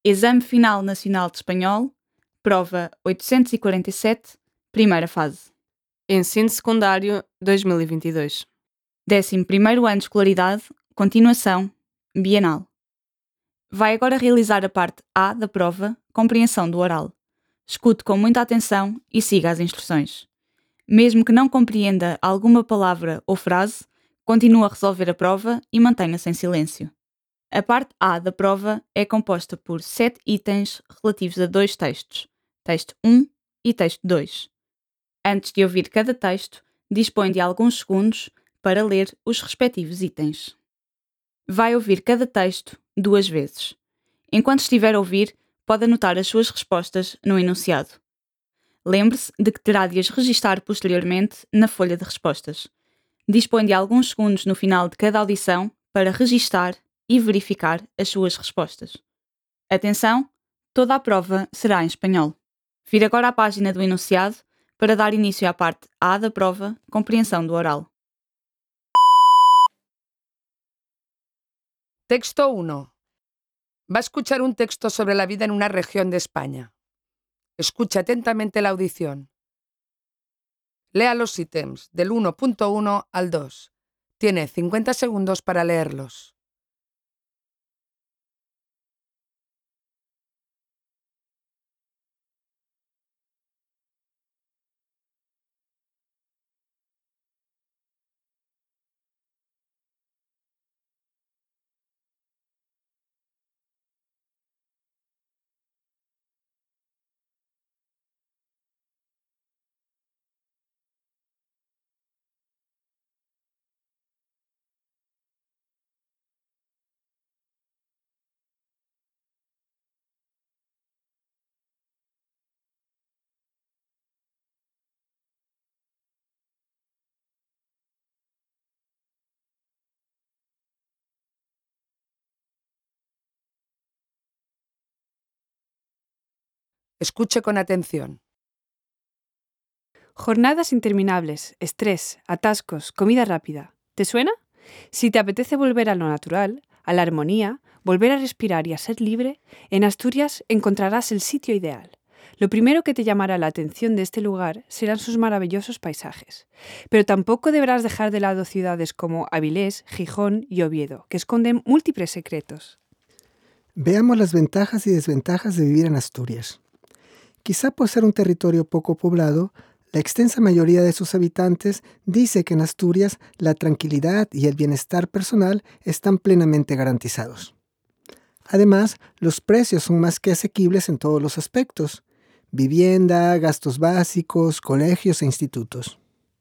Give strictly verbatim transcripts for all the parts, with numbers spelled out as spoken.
Exame Final Nacional de Espanhol, prova oitocentos e quarenta e sete, primeira fase. Ensino Secundário dois mil e vinte e dois. décimo primeiro ano de escolaridade, continuação, bienal. Vai agora realizar a parte A da prova, compreensão do oral. Escute com muita atenção e siga as instruções. Mesmo que não compreenda alguma palavra ou frase, continue a resolver a prova e mantenha-se em silêncio. A parte A da prova é composta por sete itens relativos a dois textos, texto um e texto dois. Antes de ouvir cada texto, dispõe de alguns segundos para ler os respectivos itens. Vai ouvir cada texto duas vezes. Enquanto estiver a ouvir, pode anotar as suas respostas no enunciado. Lembre-se de que terá de as registar posteriormente na folha de respostas. Dispõe de alguns segundos no final de cada audição para registar e verificar as suas respostas. Atenção, toda a prova será em espanhol. Vire agora à página do enunciado para dar início à parte A da prova, compreensão do oral. Texto uno. Va a escuchar un texto sobre la vida en una región de España. Escuche atentamente la audición. Lea los ítems del uno punto uno al dos. Tiene cincuenta segundos para leerlos. Escuche con atención. Jornadas interminables, estrés, atascos, comida rápida. ¿Te suena? Si te apetece volver a lo natural, a la armonía, volver a respirar y a ser libre, en Asturias encontrarás el sitio ideal. Lo primero que te llamará la atención de este lugar serán sus maravillosos paisajes. Pero tampoco deberás dejar de lado ciudades como Avilés, Gijón y Oviedo, que esconden múltiples secretos. Veamos las ventajas y desventajas de vivir en Asturias. Quizá por ser un territorio poco poblado, la extensa mayoría de sus habitantes dice que en Asturias la tranquilidad y el bienestar personal están plenamente garantizados. Además, los precios son más que asequibles en todos los aspectos: vivienda, gastos básicos, colegios e institutos.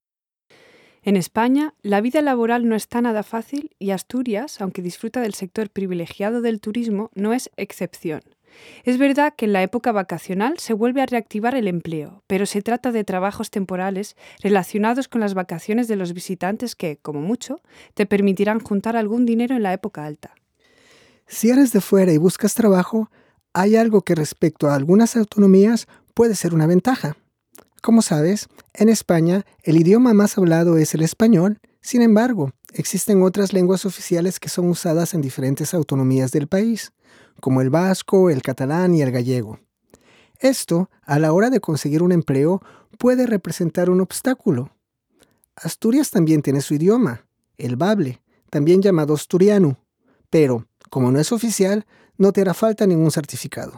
En España, la vida laboral no está nada fácil y Asturias, aunque disfruta del sector privilegiado del turismo, no es excepción. Es verdad que en la época vacacional se vuelve a reactivar el empleo, pero se trata de trabajos temporales relacionados con las vacaciones de los visitantes que, como mucho, te permitirán juntar algún dinero en la época alta. Si eres de fuera y buscas trabajo, hay algo que respecto a algunas autonomías puede ser una ventaja. Como sabes, en España el idioma más hablado es el español. Sin embargo, existen otras lenguas oficiales que son usadas en diferentes autonomías del país, como el vasco, el catalán y el gallego. Esto, a la hora de conseguir un empleo, puede representar un obstáculo. Asturias también tiene su idioma, el bable, también llamado asturiano, pero, como no es oficial, no te hará falta ningún certificado.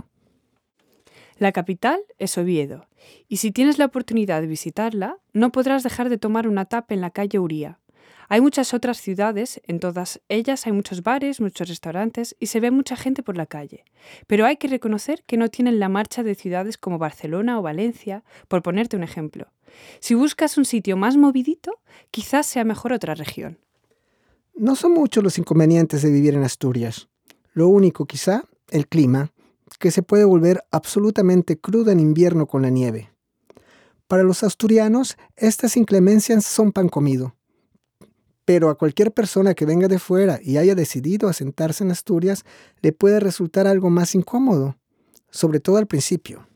La capital es Oviedo, y si tienes la oportunidad de visitarla, no podrás dejar de tomar una tapa en la calle Uría. Hay muchas otras ciudades, en todas ellas hay muchos bares, muchos restaurantes y se ve mucha gente por la calle. Pero hay que reconocer que no tienen la marcha de ciudades como Barcelona o Valencia, por ponerte un ejemplo. Si buscas un sitio más movidito, quizás sea mejor otra región. No son muchos los inconvenientes de vivir en Asturias. Lo único, quizá, el clima, que se puede volver absolutamente crudo en invierno con la nieve. Para los asturianos, estas inclemencias son pan comido. Pero a cualquier persona que venga de fuera y haya decidido asentarse en Asturias, le puede resultar algo más incómodo, sobre todo al principio.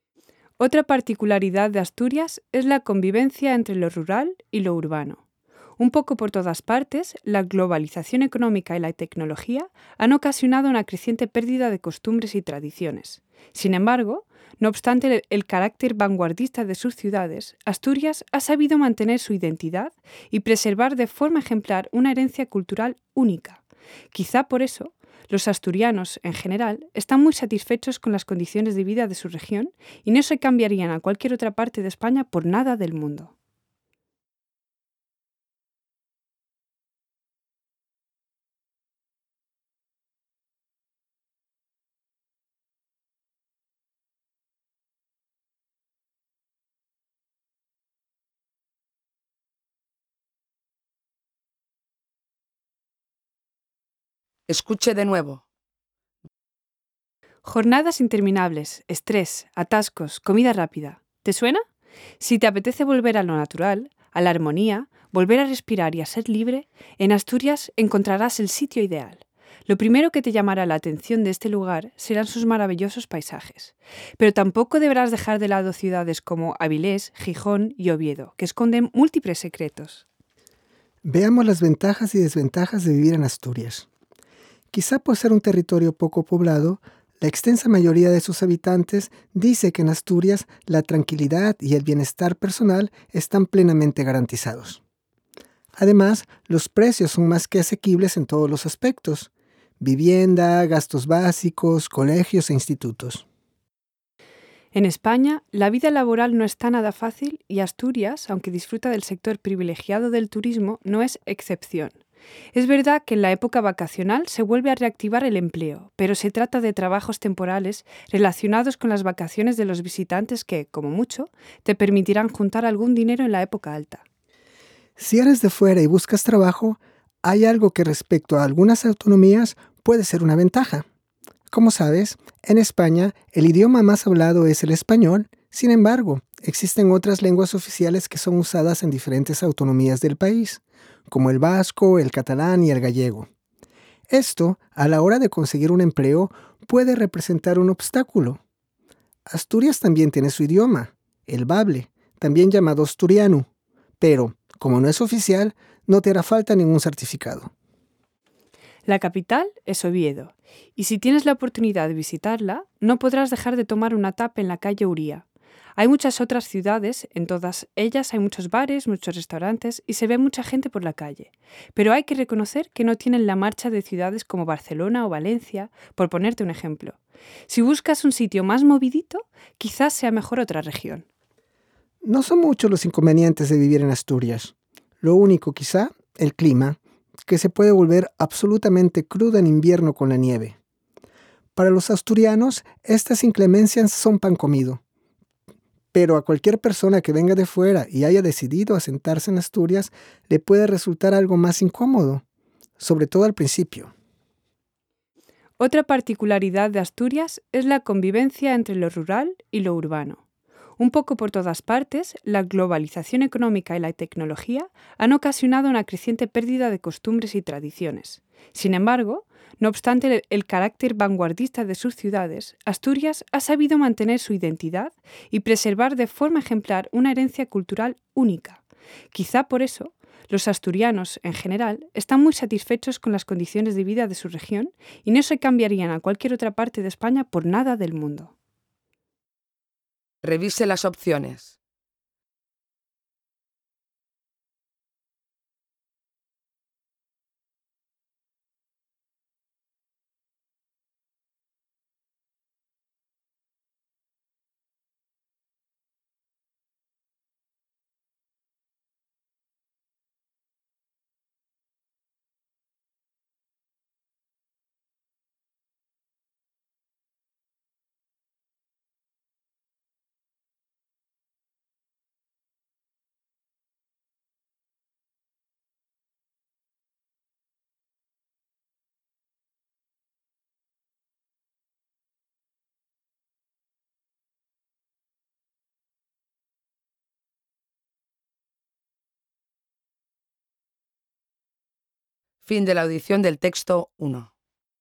Otra particularidad de Asturias es la convivencia entre lo rural y lo urbano. Un poco por todas partes, la globalización económica y la tecnología han ocasionado una creciente pérdida de costumbres y tradiciones. Sin embargo, no obstante el, el carácter vanguardista de sus ciudades, Asturias ha sabido mantener su identidad y preservar de forma ejemplar una herencia cultural única. Quizá por eso, los asturianos, en general, están muy satisfechos con las condiciones de vida de su región y no se cambiarían a cualquier otra parte de España por nada del mundo. Escuche de nuevo. Jornadas interminables, estrés, atascos, comida rápida. ¿Te suena? Si te apetece volver a lo natural, a la armonía, volver a respirar y a ser libre, en Asturias encontrarás el sitio ideal. Lo primero que te llamará la atención de este lugar serán sus maravillosos paisajes. Pero tampoco deberás dejar de lado ciudades como Avilés, Gijón y Oviedo, que esconden múltiples secretos. Veamos las ventajas y desventajas de vivir en Asturias. Quizá por ser un territorio poco poblado, la extensa mayoría de sus habitantes dice que en Asturias la tranquilidad y el bienestar personal están plenamente garantizados. Además, los precios son más que asequibles en todos los aspectos: vivienda, gastos básicos, colegios e institutos. En España, la vida laboral no está nada fácil y Asturias, aunque disfruta del sector privilegiado del turismo, no es excepción. Es verdad que en la época vacacional se vuelve a reactivar el empleo, pero se trata de trabajos temporales relacionados con las vacaciones de los visitantes que, como mucho, te permitirán juntar algún dinero en la época alta. Si eres de fuera y buscas trabajo, hay algo que respecto a algunas autonomías puede ser una ventaja. Como sabes, en España el idioma más hablado es el español. Sin embargo, existen otras lenguas oficiales que son usadas en diferentes autonomías del país, como el vasco, el catalán y el gallego. Esto, a la hora de conseguir un empleo, puede representar un obstáculo. Asturias también tiene su idioma, el bable, también llamado asturiano, pero, como no es oficial, no te hará falta ningún certificado. La capital es Oviedo, y si tienes la oportunidad de visitarla, no podrás dejar de tomar una tapa en la calle Uría. Hay muchas otras ciudades, en todas ellas hay muchos bares, muchos restaurantes y se ve mucha gente por la calle. Pero hay que reconocer que no tienen la marcha de ciudades como Barcelona o Valencia, por ponerte un ejemplo. Si buscas un sitio más movidito, quizás sea mejor otra región. No son muchos los inconvenientes de vivir en Asturias. Lo único, quizá, el clima, que se puede volver absolutamente crudo en invierno con la nieve. Para los asturianos, estas inclemencias son pan comido. Pero a cualquier persona que venga de fuera y haya decidido asentarse en Asturias, le puede resultar algo más incómodo, sobre todo al principio. Otra particularidad de Asturias es la convivencia entre lo rural y lo urbano. Un poco por todas partes, la globalización económica y la tecnología han ocasionado una creciente pérdida de costumbres y tradiciones. Sin embargo, no obstante el, el carácter vanguardista de sus ciudades, Asturias ha sabido mantener su identidad y preservar de forma ejemplar una herencia cultural única. Quizá por eso, los asturianos, en general, están muy satisfechos con las condiciones de vida de su región y no se cambiarían a cualquier otra parte de España por nada del mundo. Revise las opciones. Fin de la audición del texto uno.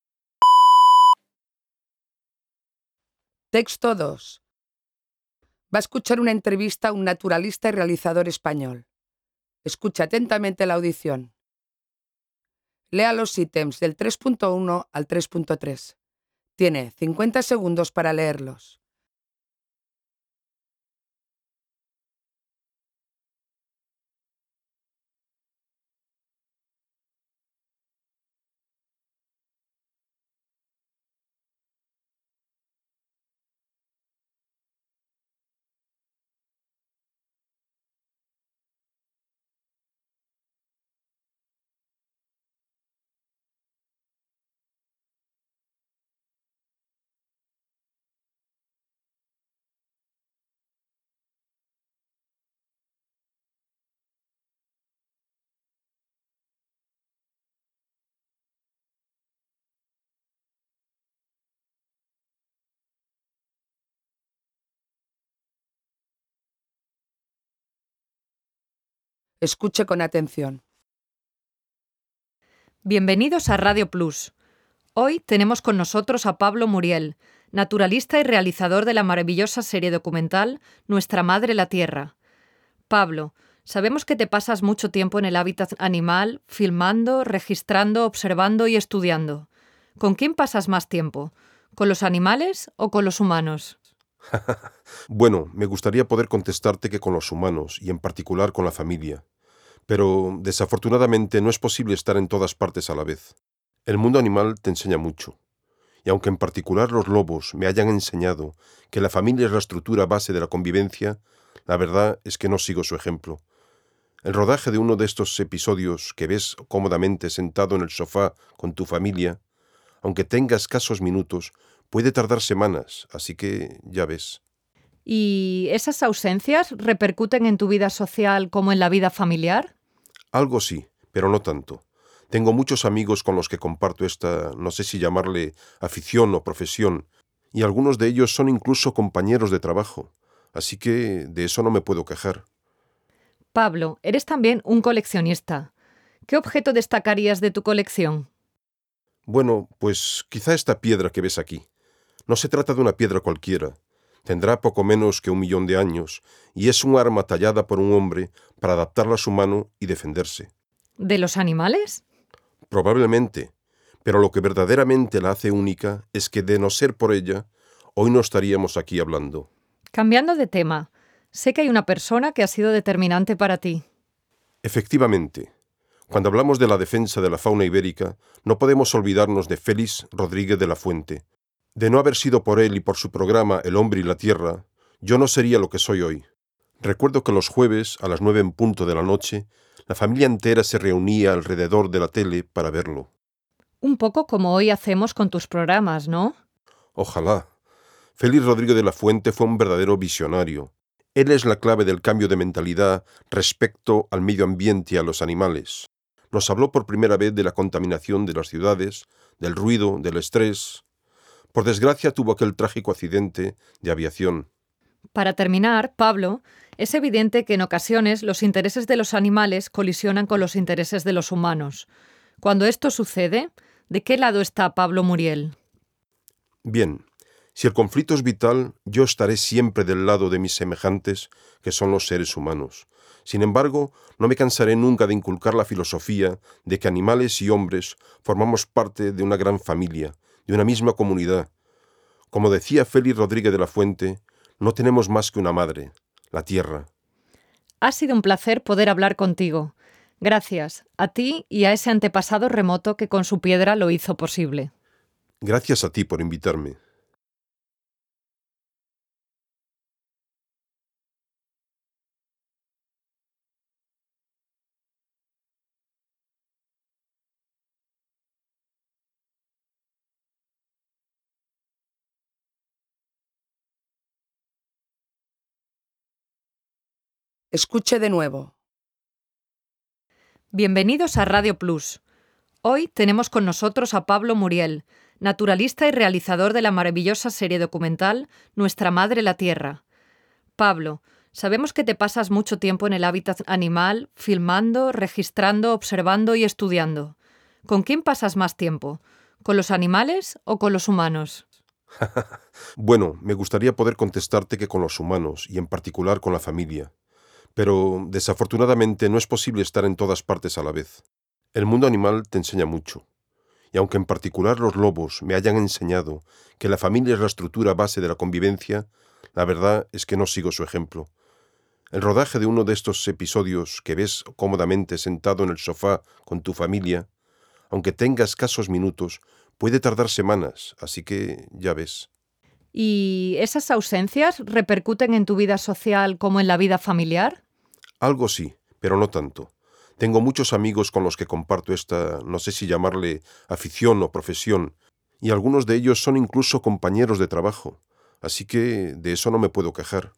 Texto dos. Va a escuchar una entrevista a un naturalista y realizador español. Escucha atentamente la audición. Lea los ítems del tres punto uno al tres punto tres. Tiene cincuenta segundos para leerlos. Escuche con atención. Bienvenidos a Radio Plus. Hoy tenemos con nosotros a Pablo Muriel, naturalista y realizador de la maravillosa serie documental Nuestra Madre la Tierra. Pablo, sabemos que te pasas mucho tiempo en el hábitat animal, filmando, registrando, observando y estudiando. ¿Con quién pasas más tiempo? ¿Con los animales o con los humanos? Bueno, me gustaría poder contestarte que con los humanos, y en particular con la familia. Pero, desafortunadamente, no es posible estar en todas partes a la vez. El mundo animal te enseña mucho. Y aunque en particular los lobos me hayan enseñado que la familia es la estructura base de la convivencia, la verdad es que no sigo su ejemplo. El rodaje de uno de estos episodios que ves cómodamente sentado en el sofá con tu familia, aunque tenga escasos minutos, puede tardar semanas, así que ya ves. ¿Y esas ausencias repercuten en tu vida social como en la vida familiar? Algo sí, pero no tanto. Tengo muchos amigos con los que comparto esta, no sé si llamarle afición o profesión, y algunos de ellos son incluso compañeros de trabajo, así que de eso no me puedo quejar. Pablo, eres también un coleccionista. ¿Qué objeto destacarías de tu colección? Bueno, pues quizá esta piedra que ves aquí. No se trata de una piedra cualquiera. Tendrá poco menos que un millón de años, y es un arma tallada por un hombre para adaptarla a su mano y defenderse. ¿De los animales? Probablemente, pero lo que verdaderamente la hace única es que, de no ser por ella, hoy no estaríamos aquí hablando. Cambiando de tema, sé que hay una persona que ha sido determinante para ti. Efectivamente, cuando hablamos de la defensa de la fauna ibérica, no podemos olvidarnos de Félix Rodríguez de la Fuente. De no haber sido por él y por su programa El hombre y la tierra, yo no sería lo que soy hoy. Recuerdo que los jueves, a las nueve en punto de la noche, la familia entera se reunía alrededor de la tele para verlo. Un poco como hoy hacemos con tus programas, ¿no? Ojalá. Félix Rodríguez de la Fuente fue un verdadero visionario. Él es la clave del cambio de mentalidad respecto al medio ambiente y a los animales. Nos habló por primera vez de la contaminación de las ciudades, del ruido, del estrés. Por desgracia tuvo aquel trágico accidente de aviación. Para terminar, Pablo, es evidente que en ocasiones los intereses de los animales colisionan con los intereses de los humanos. Cuando esto sucede, ¿de qué lado está Pablo Muriel? Bien, si el conflicto es vital, yo estaré siempre del lado de mis semejantes, que son los seres humanos. Sin embargo, no me cansaré nunca de inculcar la filosofía de que animales y hombres formamos parte de una gran familia, de una misma comunidad. Como decía Félix Rodríguez de la Fuente, no tenemos más que una madre, la tierra. Ha sido un placer poder hablar contigo. Gracias a ti y a ese antepasado remoto que con su piedra lo hizo posible. Gracias a ti por invitarme. Escuche de nuevo. Bienvenidos a Radio Plus. Hoy tenemos con nosotros a Pablo Muriel, naturalista y realizador de la maravillosa serie documental Nuestra Madre la Tierra. Pablo, sabemos que te pasas mucho tiempo en el hábitat animal, filmando, registrando, observando y estudiando. ¿Con quién pasas más tiempo? ¿Con los animales o con los humanos? Bueno, me gustaría poder contestarte que con los humanos, y en particular con la familia. Pero desafortunadamente no es posible estar en todas partes a la vez. El mundo animal te enseña mucho. Y aunque en particular los lobos me hayan enseñado que la familia es la estructura base de la convivencia, la verdad es que no sigo su ejemplo. El rodaje de uno de estos episodios que ves cómodamente sentado en el sofá con tu familia, aunque tenga escasos minutos, puede tardar semanas, así que ya ves. ¿Y esas ausencias repercuten en tu vida social como en la vida familiar? Algo sí, pero no tanto. Tengo muchos amigos con los que comparto esta, no sé si llamarle afición o profesión, y algunos de ellos son incluso compañeros de trabajo, así que de eso no me puedo quejar.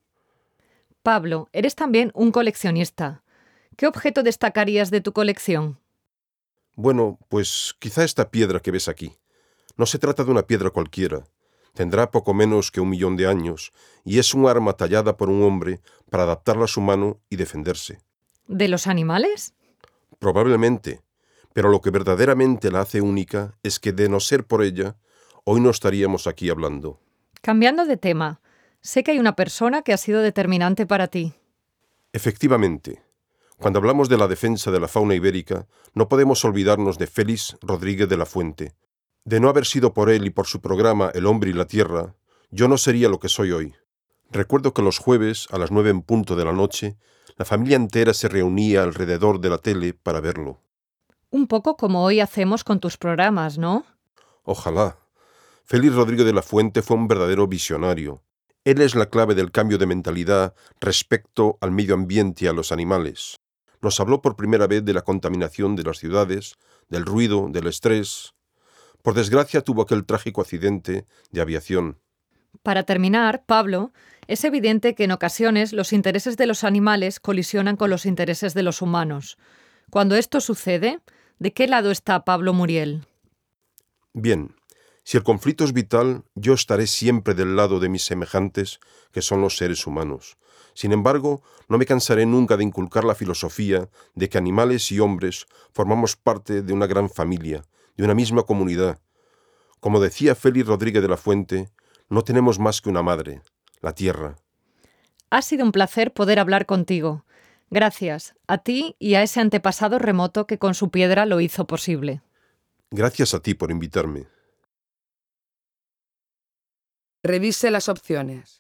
Pablo, eres también un coleccionista. ¿Qué objeto destacarías de tu colección? Bueno, pues quizá esta piedra que ves aquí. No se trata de una piedra cualquiera. Tendrá poco menos que un millón de años, y es un arma tallada por un hombre para adaptarla a su mano y defenderse. ¿De los animales? Probablemente, pero lo que verdaderamente la hace única es que de no ser por ella, hoy no estaríamos aquí hablando. Cambiando de tema, sé que hay una persona que ha sido determinante para ti. Efectivamente, cuando hablamos de la defensa de la fauna ibérica, no podemos olvidarnos de Félix Rodríguez de la Fuente. De no haber sido por él y por su programa El hombre y la tierra, yo no sería lo que soy hoy. Recuerdo que los jueves, a las nueve en punto de la noche, la familia entera se reunía alrededor de la tele para verlo. Un poco como hoy hacemos con tus programas, ¿no? Ojalá. Félix Rodríguez de la Fuente fue un verdadero visionario. Él es la clave del cambio de mentalidad respecto al medio ambiente y a los animales. Nos habló por primera vez de la contaminación de las ciudades, del ruido, del estrés. Por desgracia tuvo aquel trágico accidente de aviación. Para terminar, Pablo, es evidente que en ocasiones los intereses de los animales colisionan con los intereses de los humanos. Cuando esto sucede, ¿de qué lado está Pablo Muriel? Bien, si el conflicto es vital, yo estaré siempre del lado de mis semejantes, que son los seres humanos. Sin embargo, no me cansaré nunca de inculcar la filosofía de que animales y hombres formamos parte de una gran familia, de una misma comunidad. Como decía Félix Rodríguez de la Fuente, no tenemos más que una madre, la tierra. Ha sido un placer poder hablar contigo. Gracias a ti y a ese antepasado remoto que con su piedra lo hizo posible. Gracias a ti por invitarme. Revise las opciones.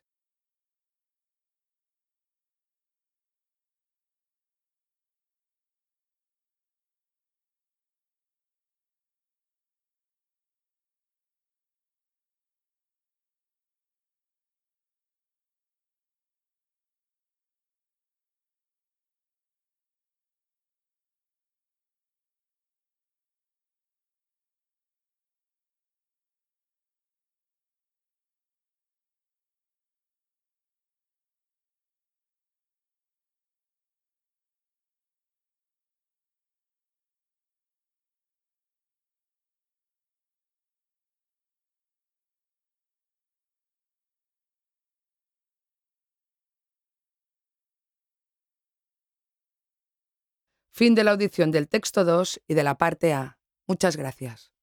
Fin de la audición del texto dos y de la parte A. Muchas gracias.